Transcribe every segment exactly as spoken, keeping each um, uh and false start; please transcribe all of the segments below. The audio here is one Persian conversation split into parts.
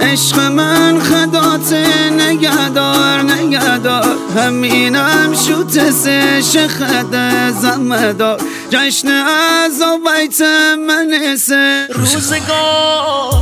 عشق من خدات نگهدار نگهدار همینم شوت سش خده زمدار جشن از بیت من سه روزگار.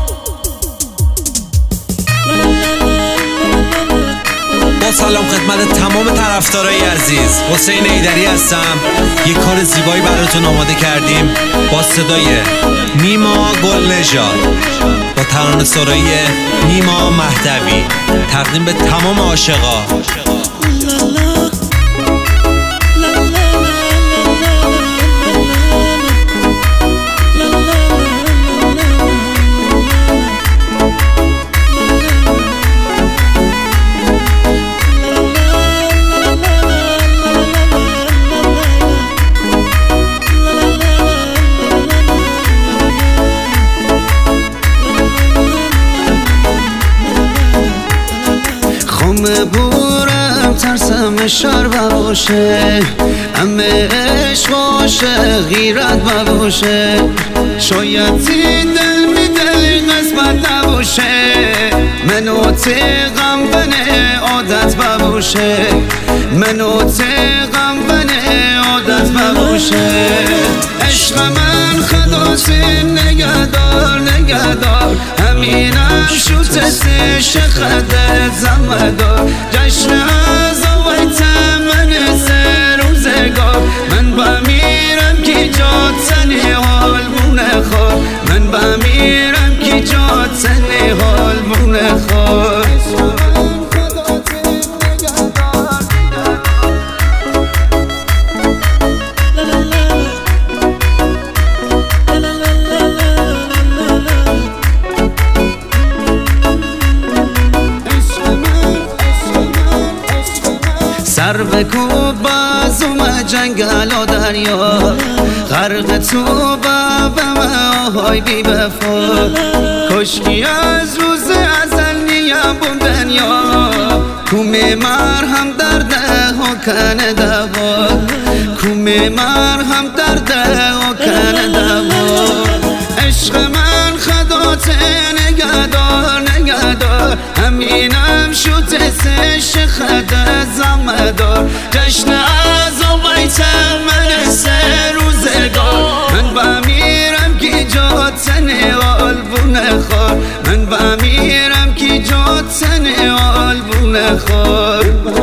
با سلام خدمت تمام طرفدارای عزیز، حسین ایدری هستم. یک کار زیبایی براتون آماده کردیم با صدای نیما گلنژاد با ترانه‌سرایی نیما مهدوی، تقدیم به تمام عاشقا. خم بورم ترسم شر باشه، همه عشق باشه غیرت باشه، شاید دل می دل قسمت نباشه، منو تقم بنه عادت باشه، منو تقم بنه عادت باشه. عشق من خداست نگهدار نگهدار همینم شوت سش خده زمدار جشن از آویت من سه روزگار من بمیرم کی جات سنی حال مونه خور من بمیرم کی جات سنی حال مونه خور. سر بکوب بازوم جنگل و دریا غرق تو بابم آهای بی بفا کشکی از روز ازل نیم بون دنیا کومه مرهم درده و کنه دوا کومه مرهم درده و کنه دوا. عشق من خدات نگهدار نگهدار همینم شوت سش خده زمدار جشن از آویت من سه روزگار من بمیرم کی جات سنی آلبونه خور من بمیرم کی جات سنی آلبونه خور.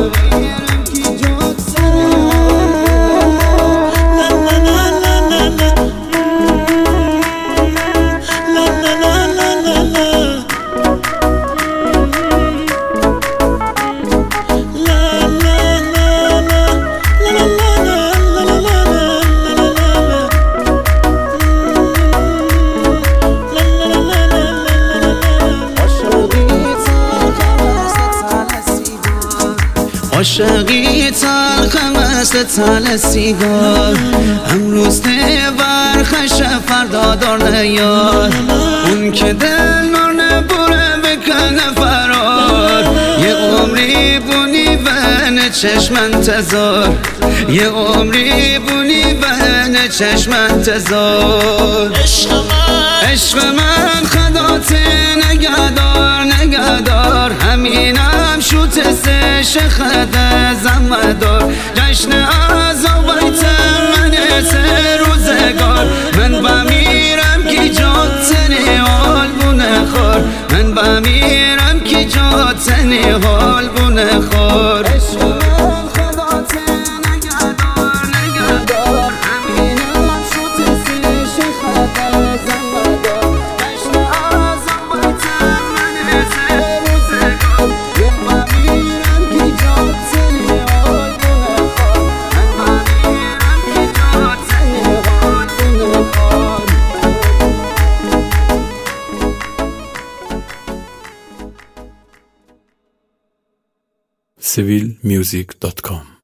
عاشقی تلخ مثل تل سیگار امروز نبر خش فردا دار نیار اون که دل نار نبره بکنه فرار یه عمری بونی بین چشم انتظار یه عمری بونی بین چشم انتظار. عشق من عشق من خدات نگهدار نگهدار همینم شوت سش خده زمدار جشن از آویت من سه روزگار من بمیرم کی جات سنی حال بونه خور من بمیرم کی جات سنی حال بونه خور. سیویل میوزیک دات کام